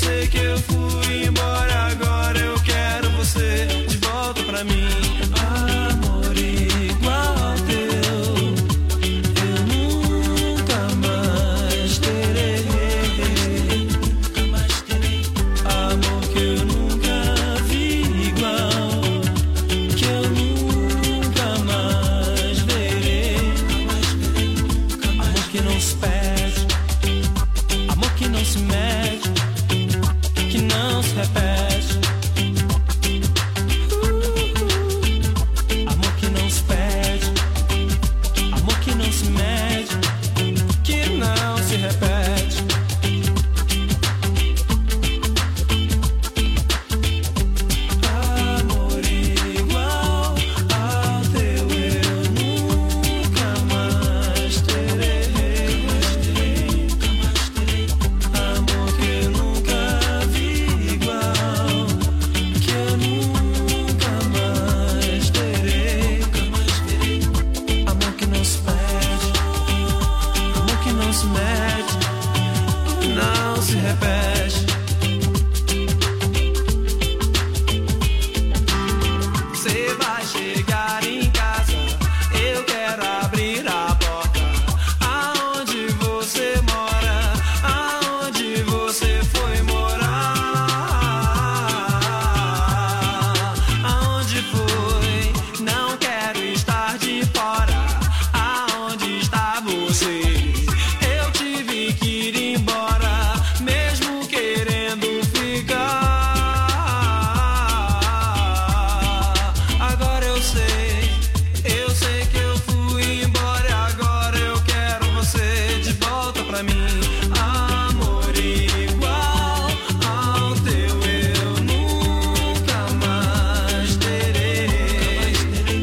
sei que eu fui embora, agora eu quero você de volta pra mim. Amor igual ao teu eu nunca mais terei. Amor que eu nunca vi igual, que eu nunca mais verei. Amor que não se perde, amor que não se mede, que não se repete. Amor que não se perde, amor que não se mede, que não se repete. Amor igual ao teu eu nunca mais terei. Amor que eu nunca vi igual, que eu nunca mais terei. Amor que não se perde, amor que não se mede, não se repete. Você vai chegar em casa, eu quero abrir a porta. Aonde você mora, aonde você foi morar, aonde foi, não quero estar de fora. Aonde está você? Eu tive que ir embora, mesmo querendo ficar. Agora eu sei que eu fui embora e agora eu quero você de volta pra mim. Amor igual ao teu eu nunca mais terei.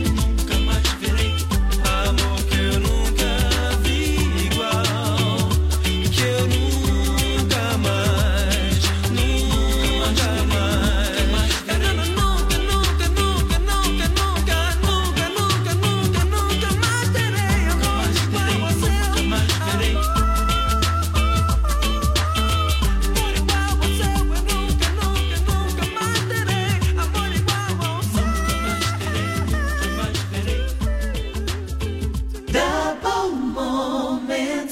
Amor que eu nunca vi igual, que eu nunca mais, nunca mais. Eu nunca, nunca, nunca, nunca, nunca, nunca, nunca, nunca, nunca, nunca mais terei. Amor igual ao seu, nunca mais verei. Amor igual ao seu, eu nunca, nunca, nunca mais terei. Amor igual ao seu, nunca mais terei, nunca mais verei. Double moments.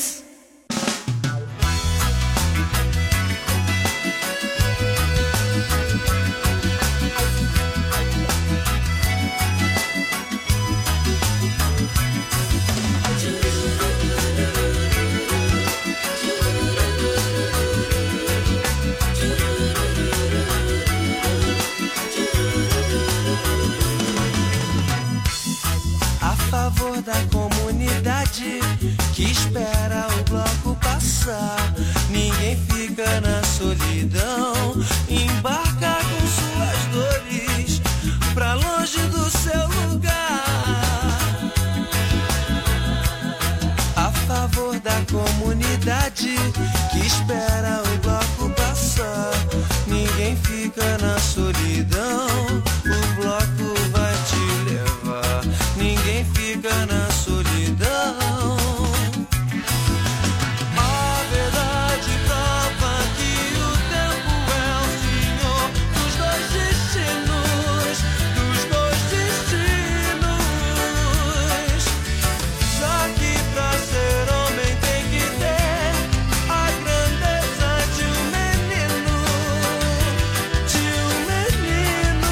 A favor da comunidade que espera o bloco passar. Ninguém fica na solidão, embarca com suas dores pra longe do seu lugar. A favor da comunidade que espera o bloco passar. Ninguém fica na solidão, o bloco vai te levar. Ninguém fica na solidão. A verdade prova que o tempo é o senhor dos dois destinos, dos dois destinos. Já que pra ser homem tem que ter a grandeza de um menino, de um menino.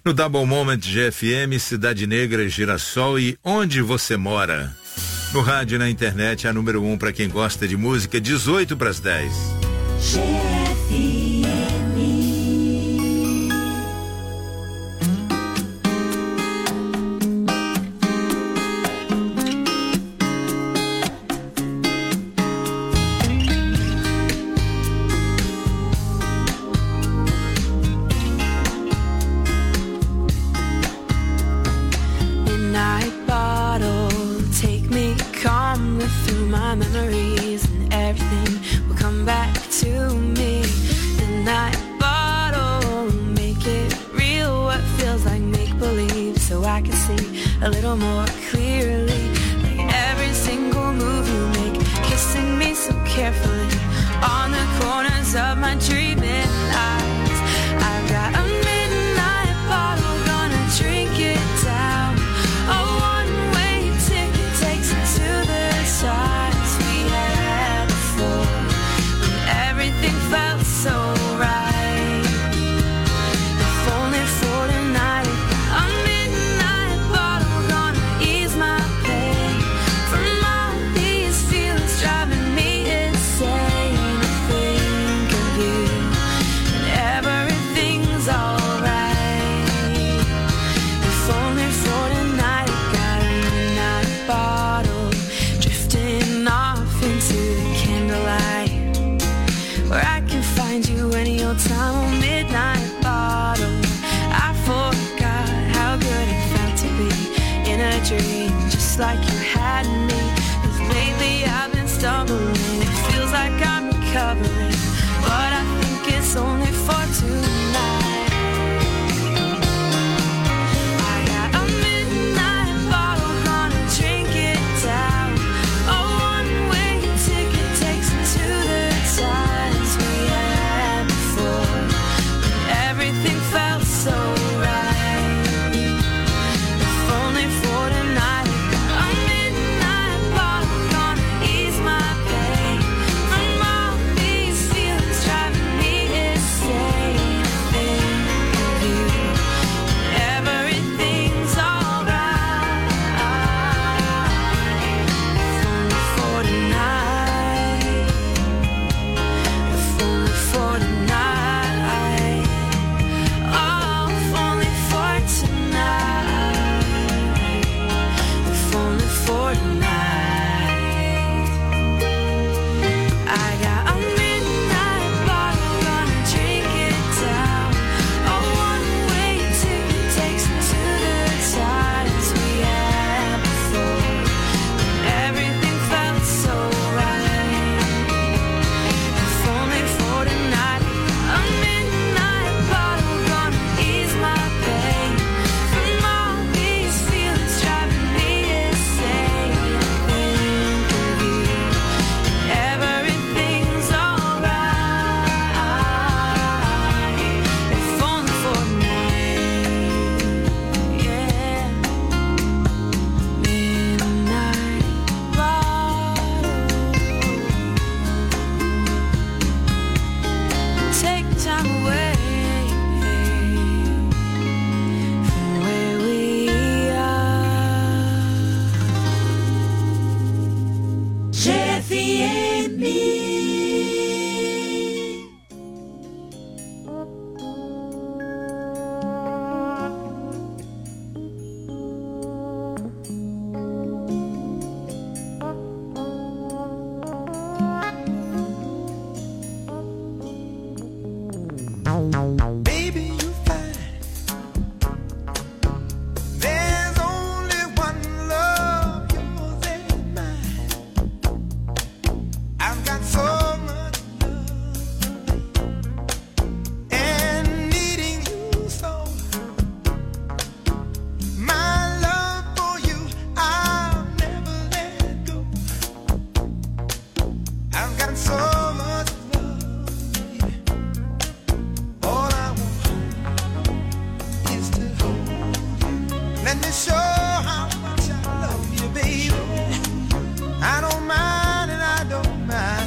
No Double Moment GFM, Cidade Negra, Girassol e Onde Você Mora. No rádio e na internet, a número 1 para quem gosta de música, 18 para as 10. A little more clearly, like every single move you make, kissing me so carefully on the corners of my dreaming eyes. I've got a midnight bottle, gonna drink it down. A one-way ticket takes me to the sides we had before, when everything felt so right. If only for tonight, a midnight bottle gonna ease my pain from all these feelings driving me insane. I think of you and everything's alright. If only for tonight, I got a midnight bottle drifting off into the candlelight, where I can find you any old time. Oh, midnight bottle, I forgot how good it felt to be in a dream, just like you had me. 'Cause lately I've been stumbling, it feels like I'm recovering, but I think it's only for tonight. I got a midnight bottle, gonna drink it down. A one-way ticket takes me to the times we had before, when everything felt so right. If only for tonight, a midnight bottle gonna ease my pain from all these feelings driving me insane. I think of you, everything's alright. If only for tonight, if only for tonight, oh, if only for tonight, if only for tonight. I got a midnight bottle, gonna drink it down. A one-way ticket takes me to the times we had before, when everything felt so right. If only for tonight, a midnight bottle gonna ease my pain from all these feelings driving me insane. I think of you, everything's alright. If only for tonight, yeah. Midnight bottle, take time away from where we are. Baby, you fine. There's only one love, yours and mine. I've got so much love and needing you so. My love for you, I'll never let go. I've got so much love, baby. All I want is to hold you. Let me show how much I love you, baby. I don't mind and I don't mind.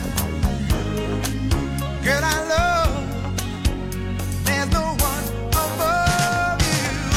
Girl, I love. There's no one above you.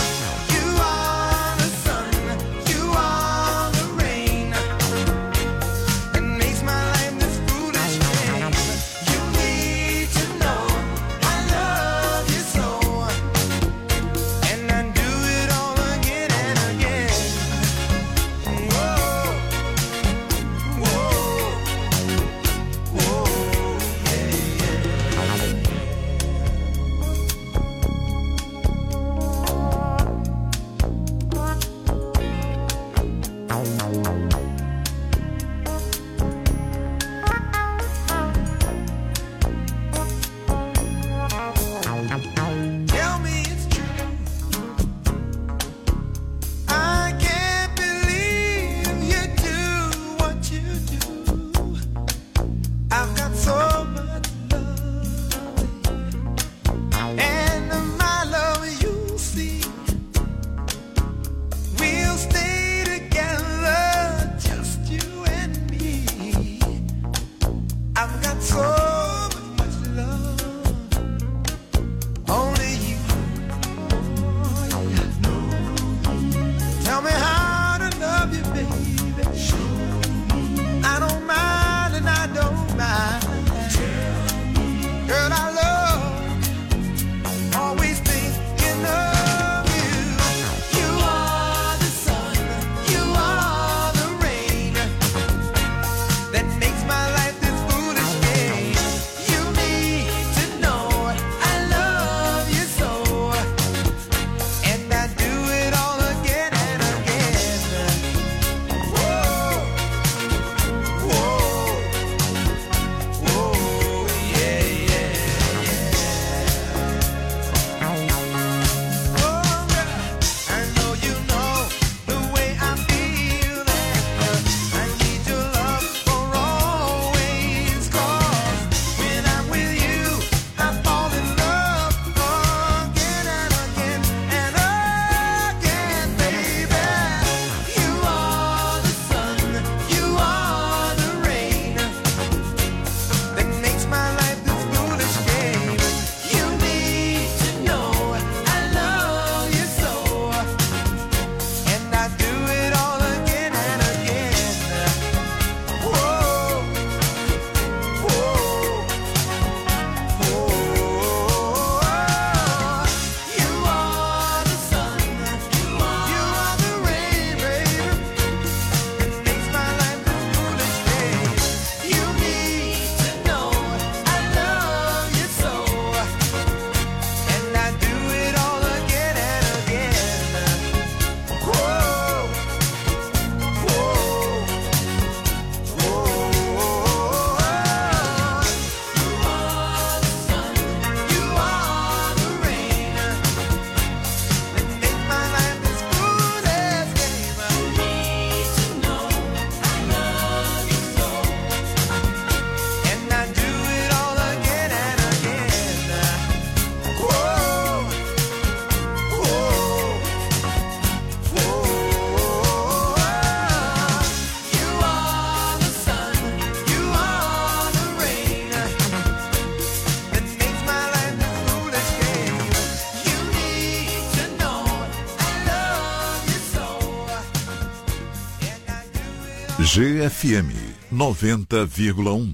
GFM 90,1.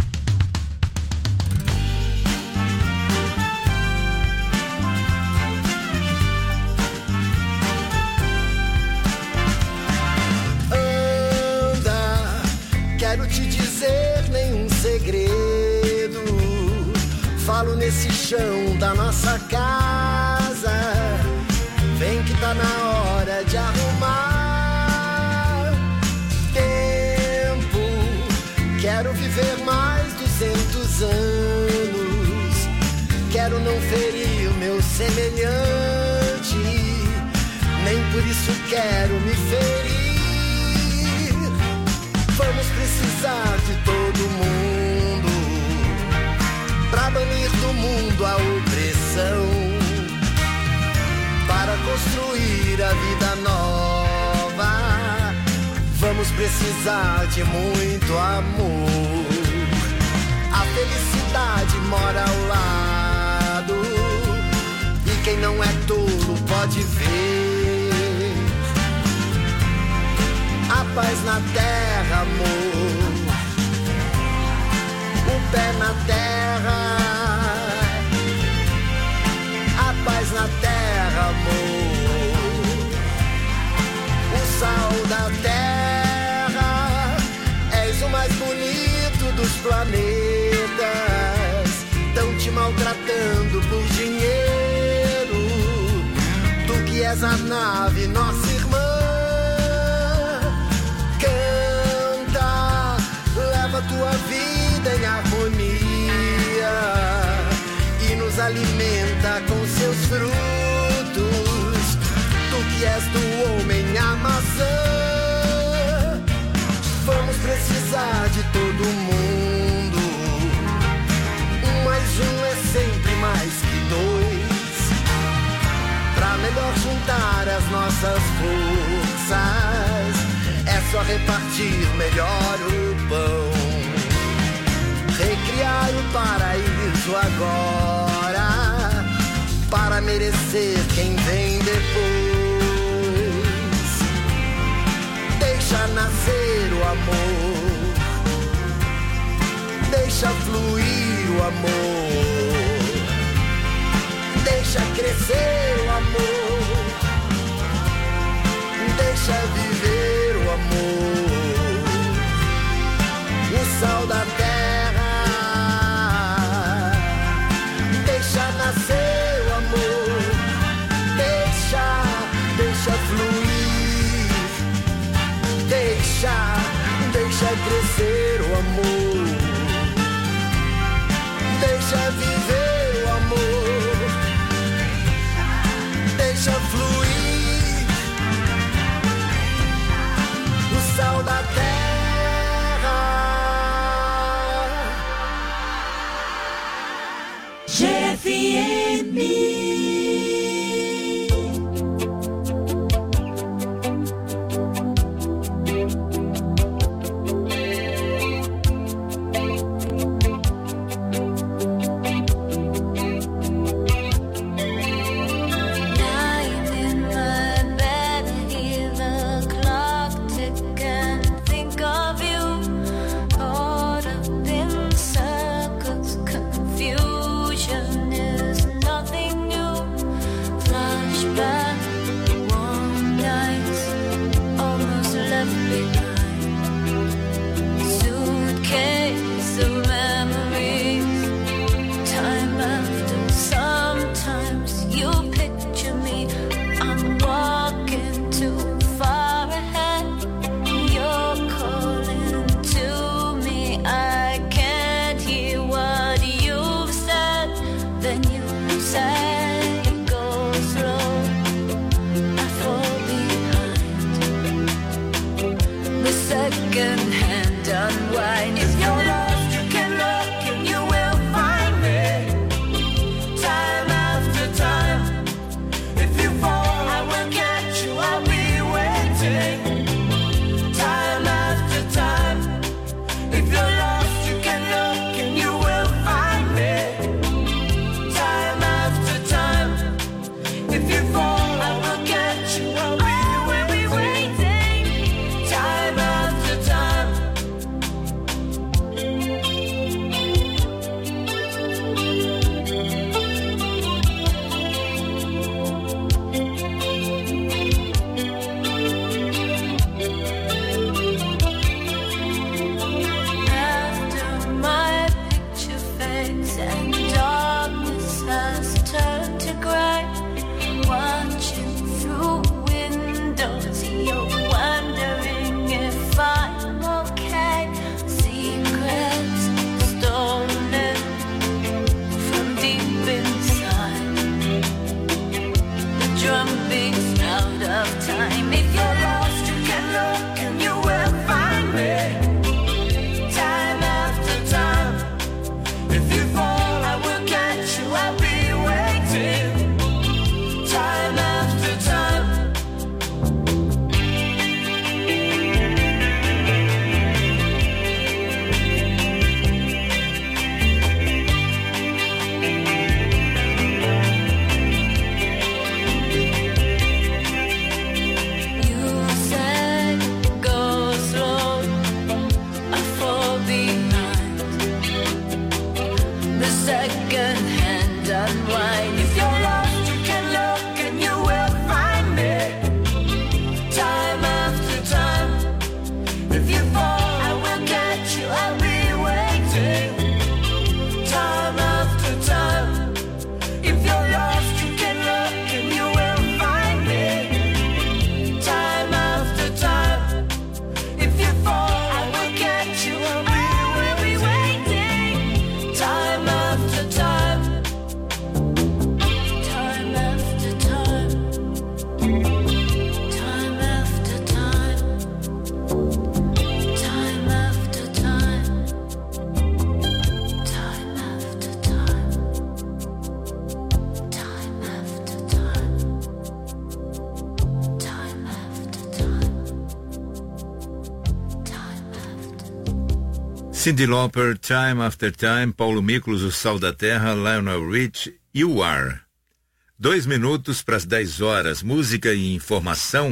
Quero te dizer nenhum segredo. Falo nesse chão da nossa casa. Vem que tá na hora de arrumar tempo. Quero viver mais 200 anos. Quero não ferir o meu semelhante. Nem por isso quero me ferir. Vamos precisar de todo mundo pra banir do mundo a opressão, para construir a vida nova. Vamos precisar de muito amor. A felicidade mora ao lado e quem não é tolo pode ver. A paz na terra, amor. O pé na terra. A paz na terra, amor. O sal da terra. És o mais bonito dos planetas. Tão te maltratando por dinheiro. Tu que és a nave, nossa irmã. Leva tua vida em harmonia e nos alimenta com seus frutos. Tu que és do homem a maçã. Vamos precisar de todo mundo. 1 mais 1 é sempre mais que 2. Pra melhor juntar as nossas forças, é só repartir melhor o pão. Recriar o paraíso agora, para merecer quem vem depois. Deixa nascer o amor. Deixa fluir o amor. Deixa crescer o amor. Deixa viver o amor. O sal da terra. Deixa nascer o amor. Deixa fluir. Deixa crescer o amor. Deixa viver o amor. Cyndi Lauper, Time After Time, Paulo Miklos, O Sal da Terra, Lionel Rich, You Are. 2 minutos para as 10 horas, música e informação.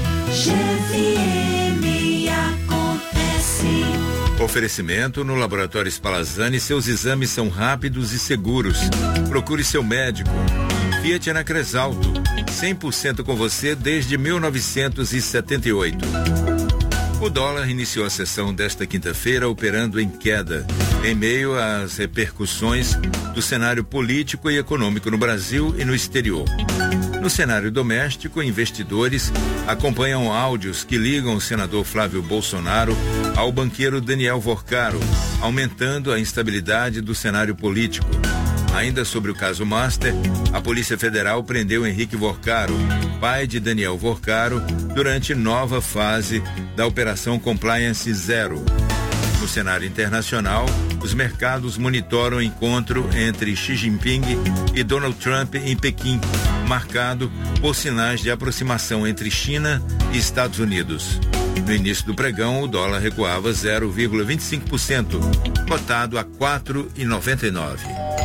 Oferecimento no Laboratório Spallanzani, seus exames são rápidos e seguros. Procure seu médico. Fiat é na Cresalto, 100% com você desde 1978. O dólar iniciou a sessão desta quinta-feira operando em queda, em meio às repercussões do cenário político e econômico no Brasil e no exterior. No cenário doméstico, investidores acompanham áudios que ligam o senador Flávio Bolsonaro ao banqueiro Daniel Vorcaro, aumentando a instabilidade do cenário político. Ainda sobre o caso Master, a Polícia Federal prendeu Henrique Vorcaro, pai de Daniel Vorcaro, durante nova fase da Operação Compliance Zero. No cenário internacional, os mercados monitoram o encontro entre Xi Jinping e Donald Trump em Pequim, marcado por sinais de aproximação entre China e Estados Unidos. No início do pregão, o dólar recuava 0,25%, cotado a 4,99.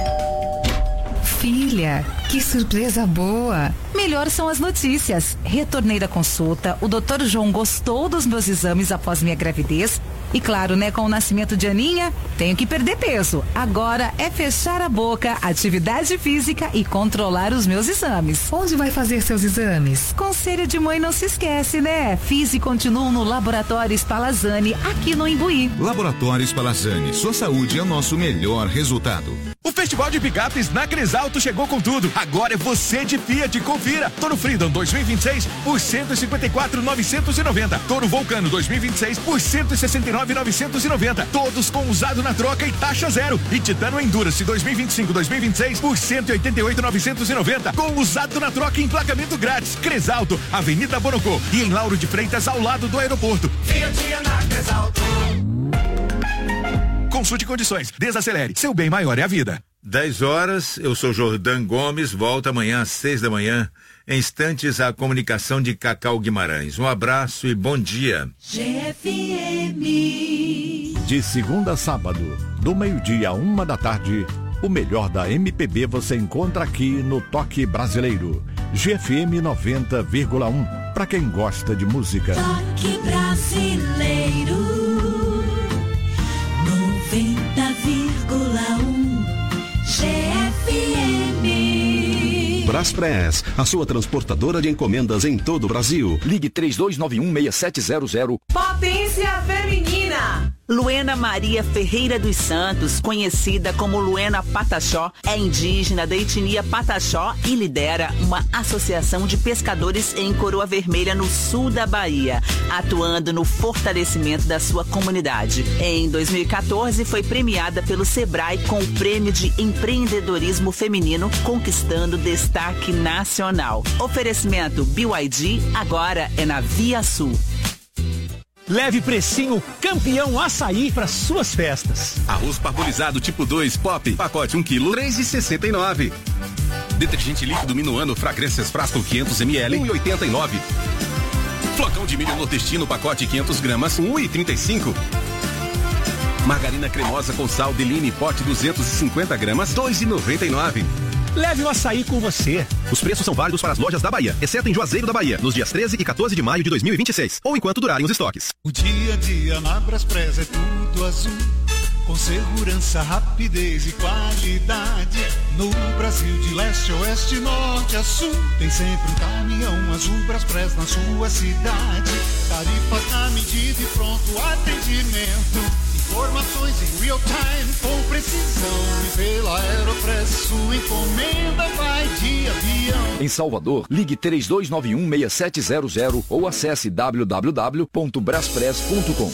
Filha, que surpresa boa! Melhor são as notícias. Retornei da consulta, o Dr. João gostou dos meus exames após minha gravidez e claro, né, com o nascimento de Aninha, tenho que perder peso. Agora é fechar a boca, atividade física e controlar os meus exames. Onde vai fazer seus exames? Conselho de mãe não se esquece, né? Fiz e continuo no Laboratório Spallanzani, aqui no Imbuí. Laboratório Spallanzani, sua saúde é o nosso melhor resultado. O Festival de Picapes na Cresalto chegou com tudo. Agora é você de Fiat. Confira. Toro Freedom 2026 por 154.990. Toro Vulcano 2026 por 169.990. Todos com usado na troca e taxa zero. E Titano Endurance 2025-2026 por 188.990. Com usado na troca e emplacamento grátis. Cresalto, Avenida Bonocô e em Lauro de Freitas, ao lado do aeroporto. Fiat é na Cresalto. Consulte condições. Desacelere. Seu bem maior é a vida. 10 horas, eu sou Jordan Gomes, volto amanhã às 6 da manhã. Em instantes, a comunicação de Cacau Guimarães. Um abraço e bom dia. GFM. De segunda a sábado, do meio-dia a 1h, o melhor da MPB você encontra aqui no Toque Brasileiro. GFM 90,1. Pra quem gosta de música. Toque Brasileiro. 90,1 GFM. Braspress, a sua transportadora de encomendas em todo o Brasil. Ligue 3291-6700. Potência Feminina. Luena Maria Ferreira dos Santos, conhecida como Luena Pataxó, é indígena da etnia Pataxó e lidera uma associação de pescadores em Coroa Vermelha, no sul da Bahia, atuando no fortalecimento da sua comunidade. Em 2014, foi premiada pelo Sebrae com o Prêmio de Empreendedorismo Feminino, conquistando destaque nacional. Oferecimento BYD, agora é na Via Sul. Leve precinho Campeão Açaí para suas festas. Arroz parbolizado tipo 2 Pop, pacote 1 kg, 3,69. Detergente líquido Minuano Fragrâncias Frasco 500 ml, 1,89. Flocão de milho nordestino, pacote 500 gramas, 1,35. Margarina cremosa com sal Deline, pote 250 gramas, 2,99. Leve o açaí com você. Os preços são válidos para as lojas da Bahia, exceto em Juazeiro da Bahia, nos dias 13 e 14 de maio de 2026, ou enquanto durarem os estoques. O dia a dia na Braspress é tudo azul, com segurança, rapidez e qualidade. No Brasil de leste a oeste, norte a sul, tem sempre um caminhão azul Braspress na sua cidade. Tarifas na medida e pronto atendimento. Informações em real time, com precisão. E pela Aeropress, sua encomenda vai de avião. Em Salvador, ligue 3291-6700 ou acesse www.braspress.com.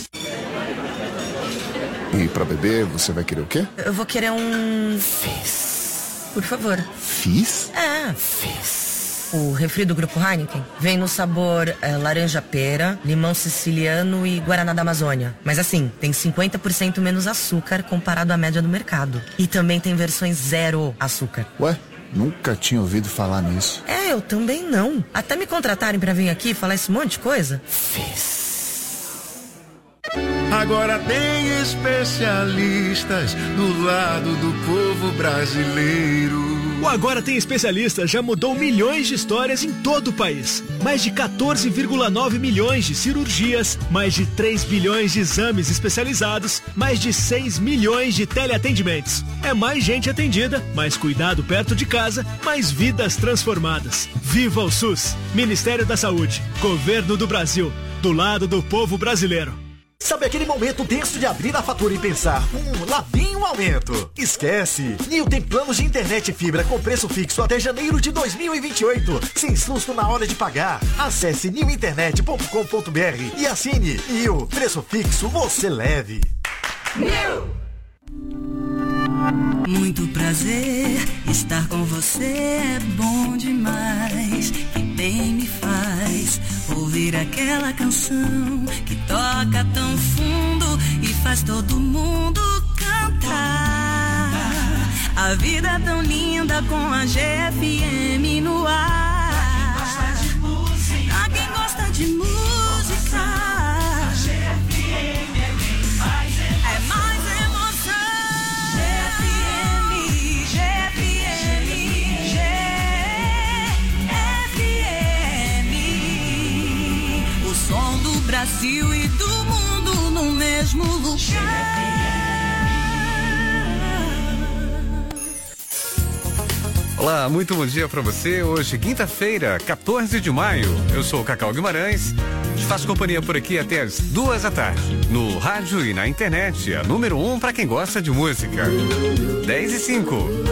E pra beber, você vai querer o quê? Eu vou querer um Fizz, por favor. Fizz? Fizz. O refri do Grupo Heineken vem no sabor laranja-pera, limão siciliano e guaraná da Amazônia. Mas assim, tem 50% menos açúcar comparado à média do mercado. E também tem versões zero açúcar. Ué? Nunca tinha ouvido falar nisso. Eu também não. Até me contratarem pra vir aqui falar esse monte de coisa. A Agora tem especialistas do lado do povo brasileiro. O Agora Tem Especialistas já mudou milhões de histórias em todo o país. Mais de 14,9 milhões de cirurgias, mais de 3 bilhões de exames especializados, mais de 6 milhões de teleatendimentos. É mais gente atendida, mais cuidado perto de casa, mais vidas transformadas. Viva o SUS! Ministério da Saúde, Governo do Brasil, do lado do povo brasileiro. Sabe aquele momento tenso de abrir a fatura e pensar, lá vem um aumento? Esquece! Nil tem planos de internet e fibra com preço fixo até janeiro de 2028, sem susto na hora de pagar. Acesse niuinternet.com.br e assine. Nil, preço fixo você leve. Nil! Muito prazer, estar com você é bom demais. Que bem me faz ouvir aquela canção que toca tão fundo e faz todo mundo cantar. A vida é tão linda com a GFM no ar. Pra quem gosta de música, a GFM é bem mais emoção. É mais emoção. Som do Brasil e do mundo no mesmo lugar. Olá, muito bom dia pra você. Hoje, quinta-feira, 14 de maio. Eu sou o Cacau Guimarães. Te faço companhia por aqui até as 2 da tarde. No rádio e na internet, a número 1 pra quem gosta de música. 10:05.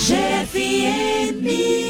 GFM.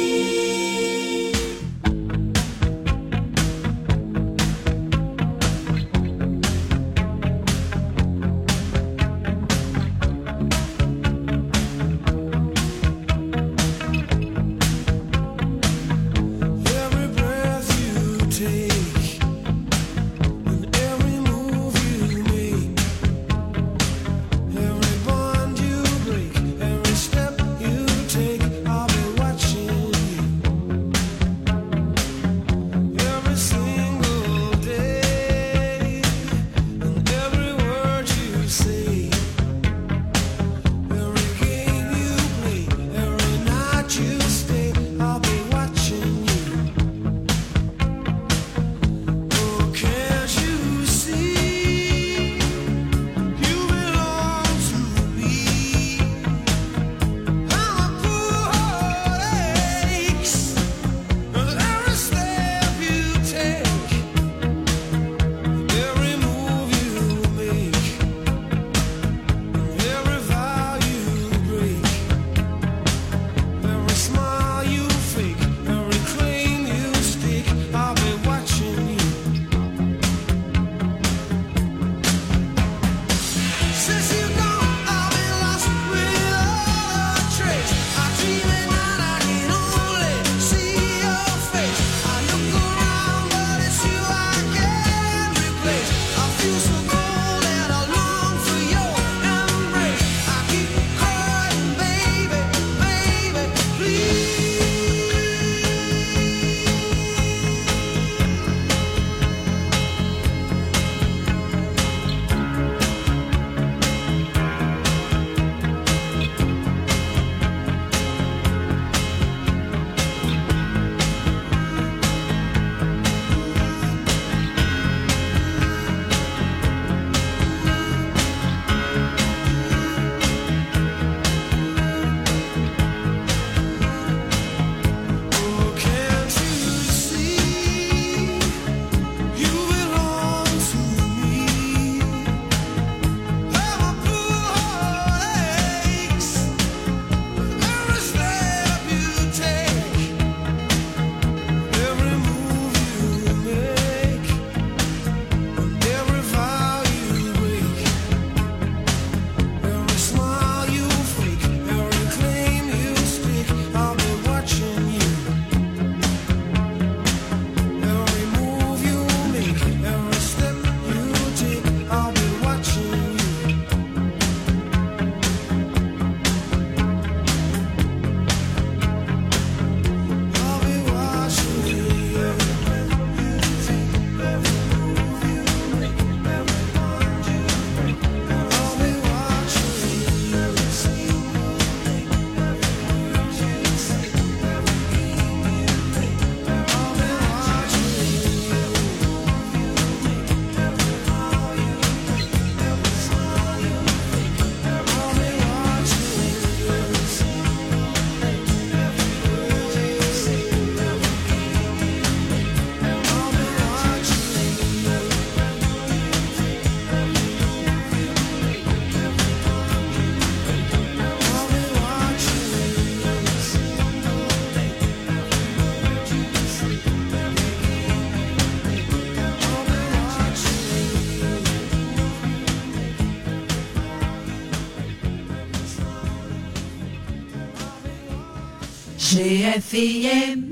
GFM.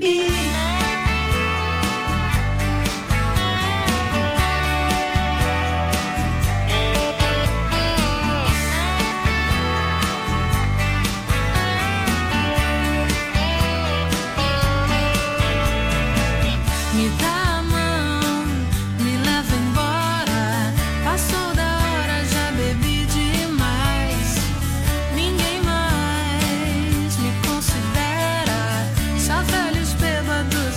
Me dá a mão, me leva embora. Passou da hora, já bebi demais. Ninguém mais me considera. Só velhos bêbados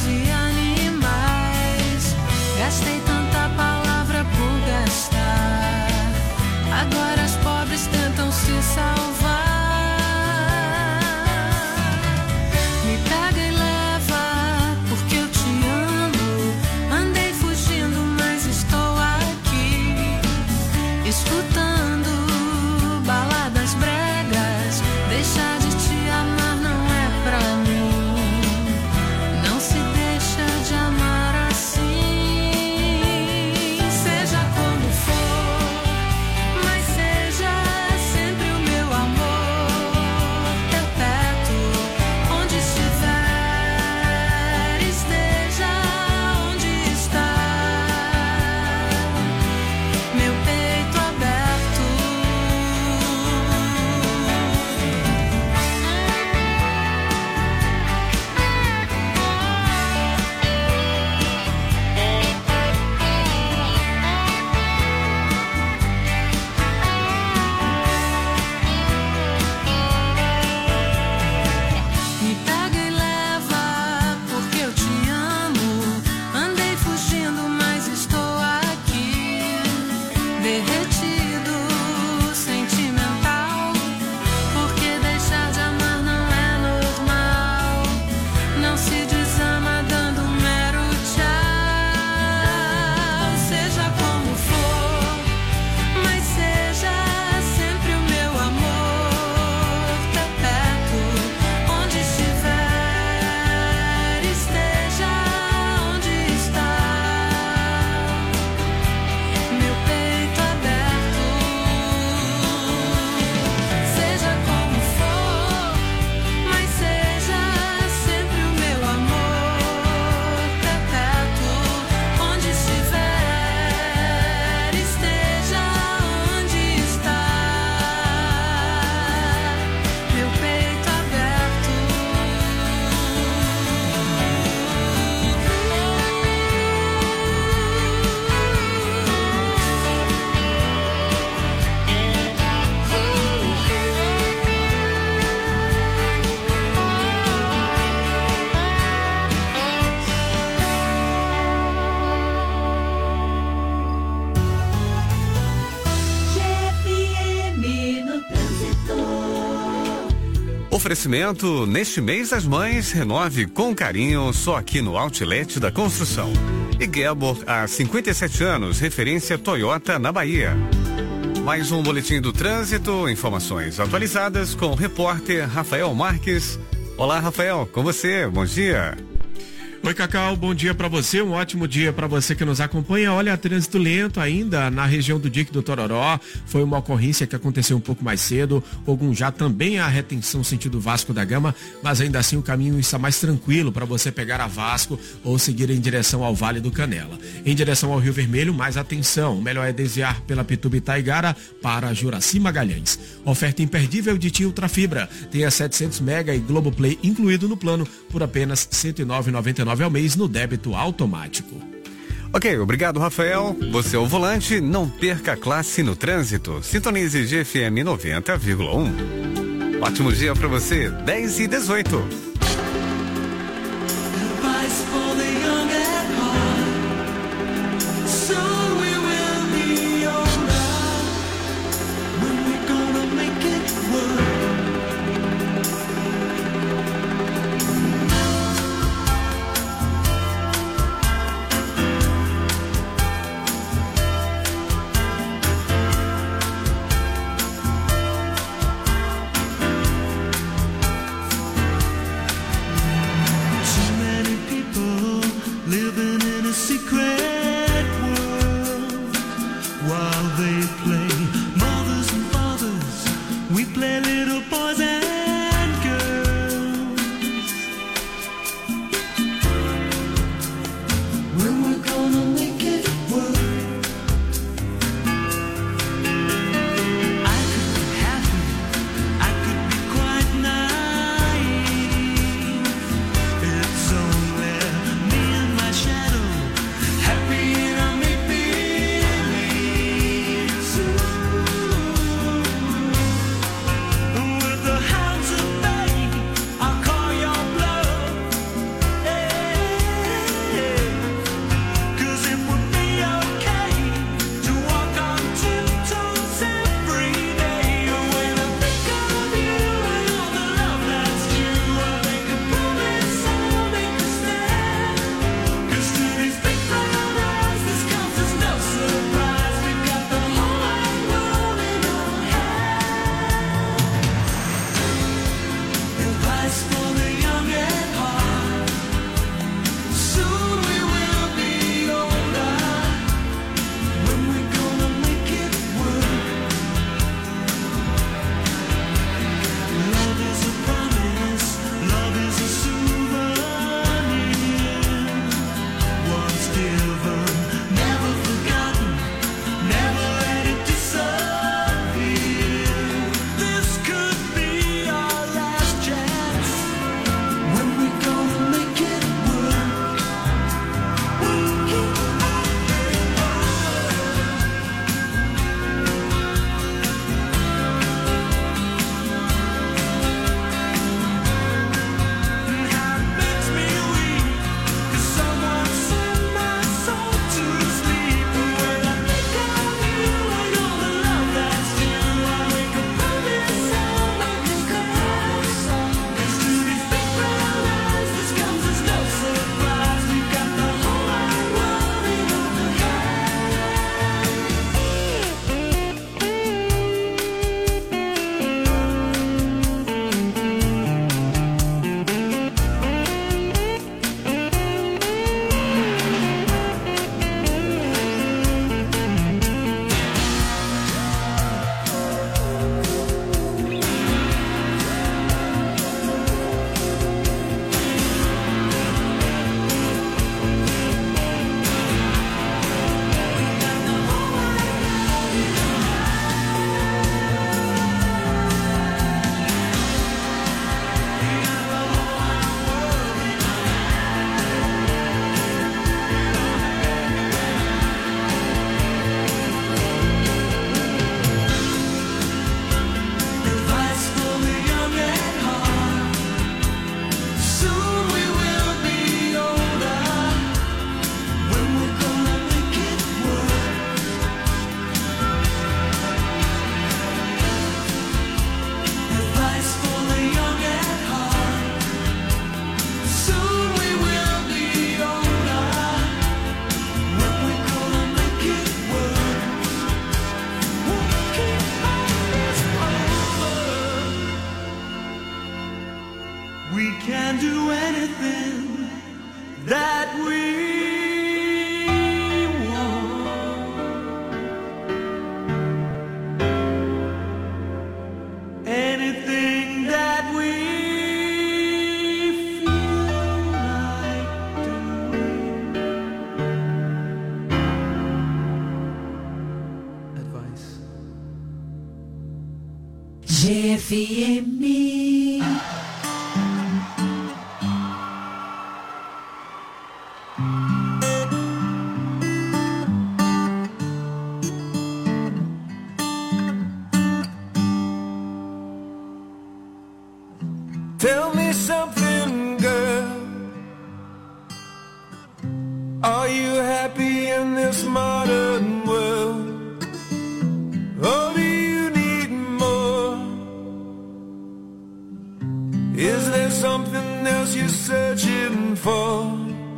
Oferecimento, neste mês das mães, renove com carinho, só aqui no Outlet da Construção. E Gebor, há 57 anos, referência Toyota na Bahia. Mais um boletim do trânsito, informações atualizadas com o repórter Rafael Marques. Olá, Rafael, com você, bom dia. Oi, Cacau, bom dia para você, um ótimo dia para você que nos acompanha. Olha, trânsito lento ainda na região do Dique do Tororó, foi uma ocorrência que aconteceu um pouco mais cedo. Ogunjá também há retenção sentido Vasco da Gama, mas ainda assim o caminho está mais tranquilo para você pegar a Vasco ou seguir em direção ao Vale do Canela. Em direção ao Rio Vermelho, mais atenção, o melhor é desviar pela Pituba Itaigara para Juraci Magalhães. Oferta imperdível de Tio Ultrafibra, tenha 700 mega e Globoplay incluído no plano por apenas R$ 109,99 ao mês no débito automático. Ok, obrigado, Rafael. Você é o volante, não perca a classe no trânsito. Sintonize GFM 90,1. Ótimo dia para você, 10h18. Living in a secret world. We can do anything that we anything that we feel like doing. Advice. GFM. Tell me something, girl. Are you happy in this modern world? Or do you need more? Is there something else you're searching for?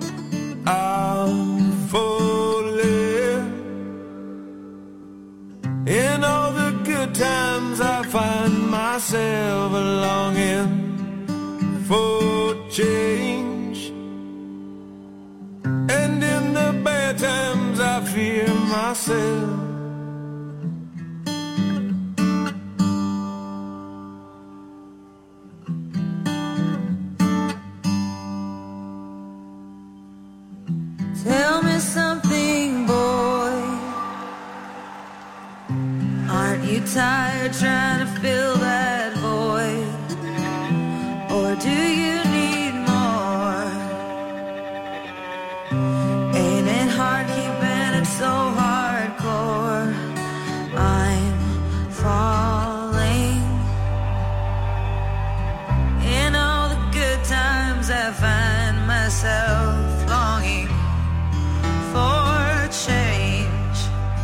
I'm falling. In all the good times I find myself longing for change, and in the bad times I fear myself. Tell me something, boy. Aren't you tired trying to fill that void? Or do you need more? Ain't it hard keeping it so hardcore? I'm falling. In all the good times I find myself longing for change,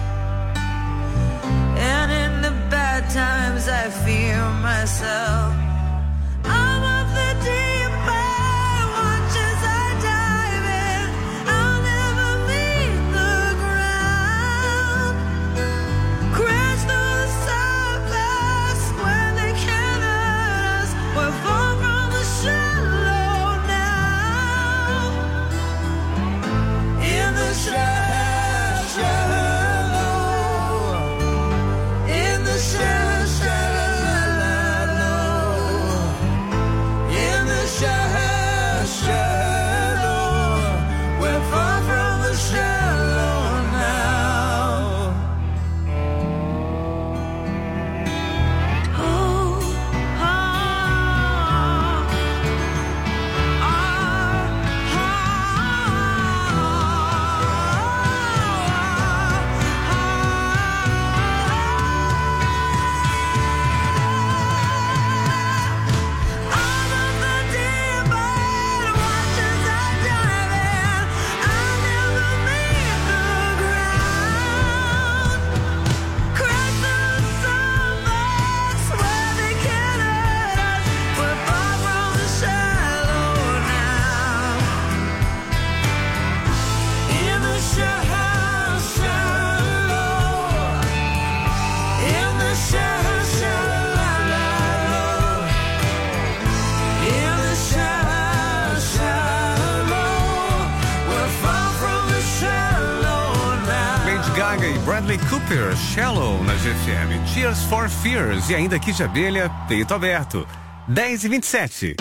and in the bad times I fear myself. I'm of the deep end, watch as I dive in. I'll never meet the ground. Crash through the surface where they can't hurt us. We're far from the shallow now. In the shallow, in the shallow. Bradley Cooper, Shallow na GFM, Tears for Fears e ainda Kid de Abelha, Peito Aberto, 10h27.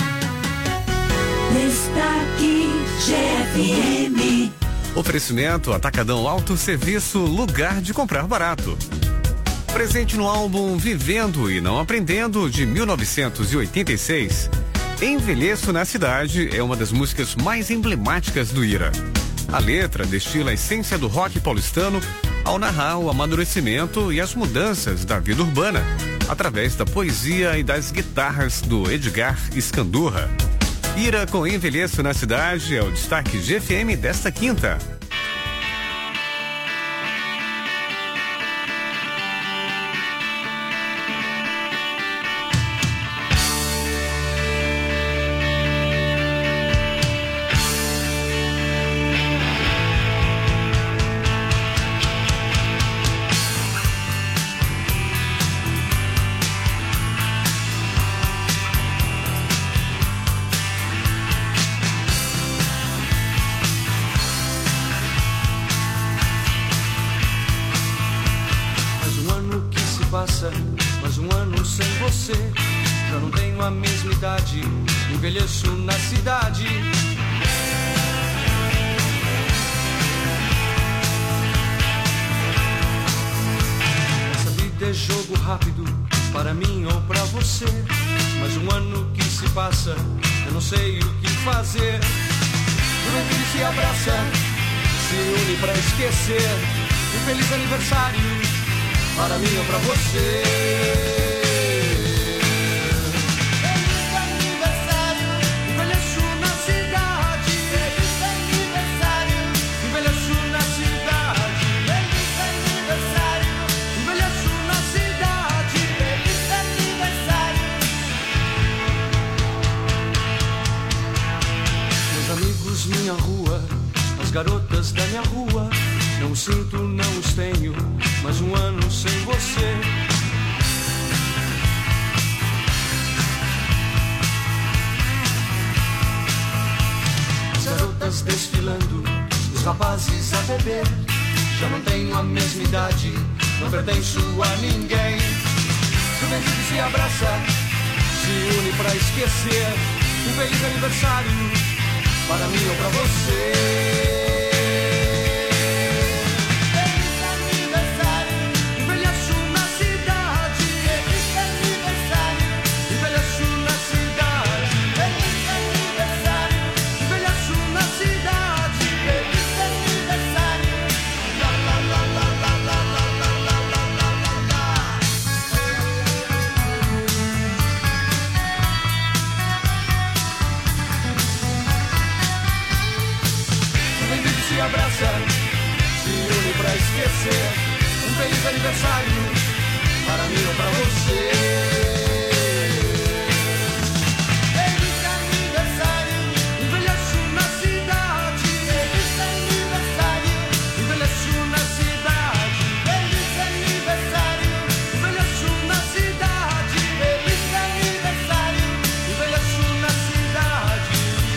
Destaque GFM. Oferecimento Atacadão Auto Serviço, lugar de comprar barato. Presente no álbum Vivendo e Não Aprendendo, de 1986, Envelheço na Cidade é uma das músicas mais emblemáticas do Ira. A letra destila a essência do rock paulistano ao narrar o amadurecimento e as mudanças da vida urbana, através da poesia e das guitarras do Edgar Escandurra. Ira com Envelheço na Cidade é o destaque GFM desta quinta. envelheço na cidade. Essa vida é jogo rápido, para mim ou pra você. Mas um ano que se passa, eu não sei o que fazer. Juventude se abraça, se une pra esquecer. Um feliz aniversário, para mim ou pra você. Minha rua, as garotas da minha rua, não os sinto, não os tenho, mas um ano sem você. As garotas desfilando, os rapazes a beber, já não tenho a mesma idade, não pertenço a ninguém. Juventude se abraça, se une pra esquecer. Um feliz aniversário, para mim ou pra você. Feliz aniversário, envelheço na cidade. Feliz aniversário, envelheço na cidade. Feliz aniversário, envelheço na cidade. Feliz aniversário, la la la la la la la la la la la. Se abraça, se une pra esquecer. Um feliz aniversário, para mim ou pra você. Feliz aniversário, envelheço na cidade. Feliz aniversário, envelheço na cidade. Feliz aniversário, envelheço na cidade. Feliz aniversário, envelheço na cidade.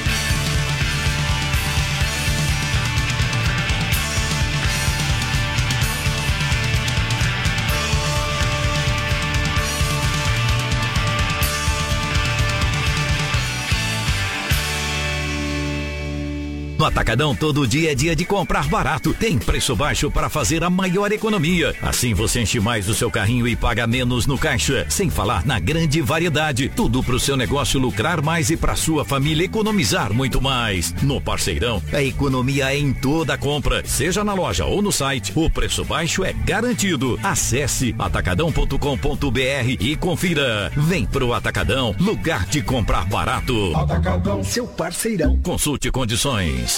No Atacadão, todo dia é dia de comprar barato. Tem preço baixo para fazer a maior economia. Assim você enche mais o seu carrinho e paga menos no caixa. Sem falar na grande variedade. Tudo pro seu negócio lucrar mais e pra sua família economizar muito mais. No Parceirão, a economia é em toda a compra. Seja na loja ou no site, o preço baixo é garantido. Acesse atacadão.com.br e confira. Vem pro Atacadão, lugar de comprar barato. Atacadão, seu parceirão. Consulte condições.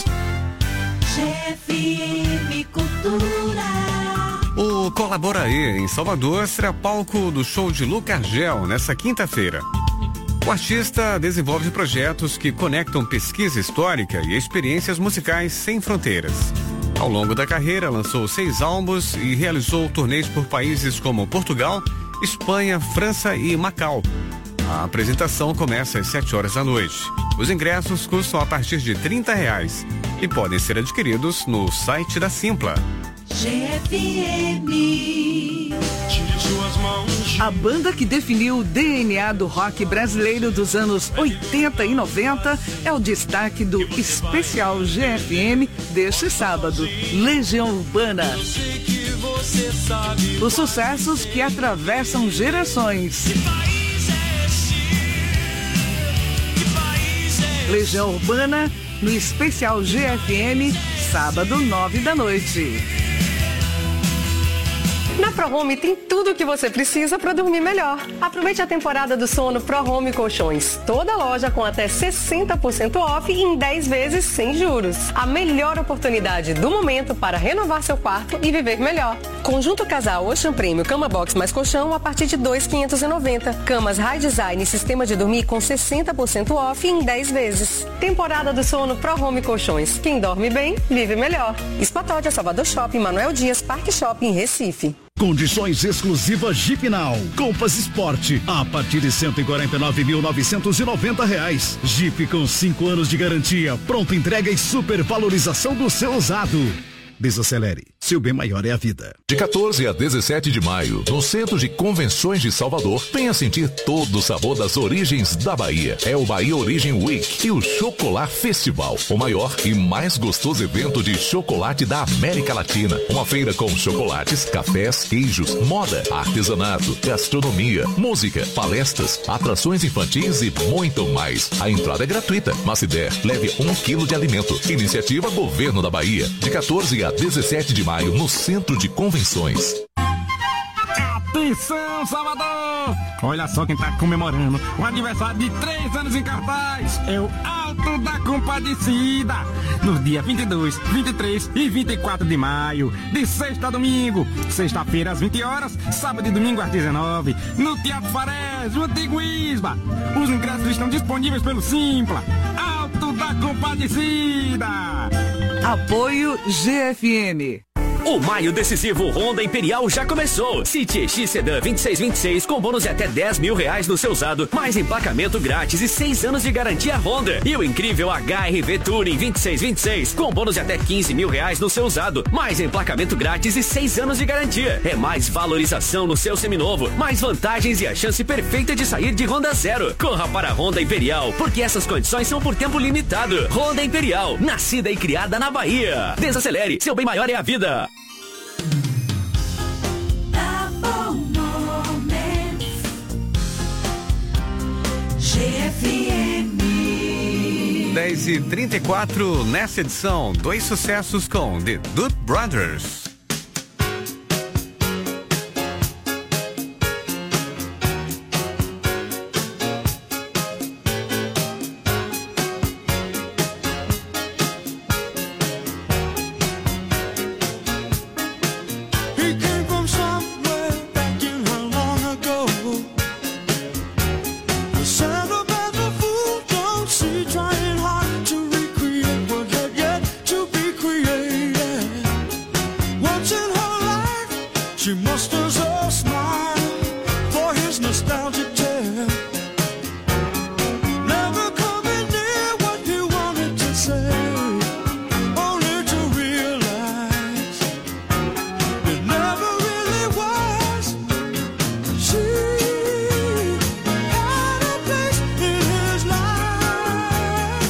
GFM Cultura. O Colabora Aí, em Salvador, será palco do show de Luca Argel nessa quinta-feira. O artista desenvolve projetos que conectam pesquisa histórica e experiências musicais sem fronteiras. Ao longo da carreira, lançou 6 álbuns e realizou turnês por países como Portugal, Espanha, França e Macau. A apresentação começa às 7 horas da noite. Os ingressos custam a partir de R$30 e podem ser adquiridos no site da Simpla. GFM. A banda que definiu o DNA do rock brasileiro dos anos 80 e 90 é o destaque do especial GFM deste sábado, Legião Urbana. Os sucessos que atravessam gerações. Legião Urbana no especial GFM, sábado 9 da noite. Na ProHome tem tudo o que você precisa para dormir melhor. Aproveite a temporada do sono ProHome Colchões. Toda loja com até 60% off e em 10 vezes sem juros. A melhor oportunidade do momento para renovar seu quarto e viver melhor. Conjunto Casal Ocean Premium Cama Box mais colchão a partir de R$ 2.590. Camas High Design e sistema de dormir com 60% off e em 10 vezes. Temporada do sono ProHome Colchões. Quem dorme bem, vive melhor. Espatódia, Salvador Shopping, Manuel Dias, Parque Shopping, Recife. Condições exclusivas Jeep Now. Compass Sport a partir de R$ 149.990. Jeep com 5 anos de garantia, pronta entrega e supervalorização do seu usado. Desacelere. seu bem maior é a vida. De 14 a 17 de maio, no Centro de Convenções de Salvador, venha sentir todo o sabor das origens da Bahia. É o Bahia Origin Week e o Chocolat Festival, o maior e mais gostoso evento de chocolate da América Latina. Uma feira com chocolates, cafés, queijos, moda, artesanato, gastronomia, música, palestras, atrações infantis e muito mais. A entrada é gratuita, mas se der, leve 1 quilo de alimento. Iniciativa Governo da Bahia, de 14 a 17 de maio, no Centro de Convenções. Atenção, Salvador! Olha só quem tá comemorando o aniversário de 3 anos em cartaz. É o Alto da Compadecida. Nos dias 22, 23 e 24 de maio. De sexta a domingo. Sexta-feira às 20 horas. Sábado e domingo às 19. No Teatro Farés, o Antigo Isba. Os ingressos estão disponíveis pelo Simpla. Alto da Compadecida. Apoio GFM. O maio decisivo Honda Imperial já começou. City EX Sedan 2626 com bônus de até R$10 mil no seu usado, mais emplacamento grátis e 6 anos de garantia Honda. E o incrível HR-V Touring 2626 com bônus de até R$15 mil no seu usado, mais emplacamento grátis e 6 anos de garantia. É mais valorização no seu seminovo, mais vantagens e a chance perfeita de sair de Honda Zero. Corra para a Honda Imperial, porque essas condições são por tempo limitado. Honda Imperial, nascida e criada na Bahia. Desacelere, seu bem maior é a vida. GFM 10h34, nessa edição, 2 sucessos com The Doot Brothers.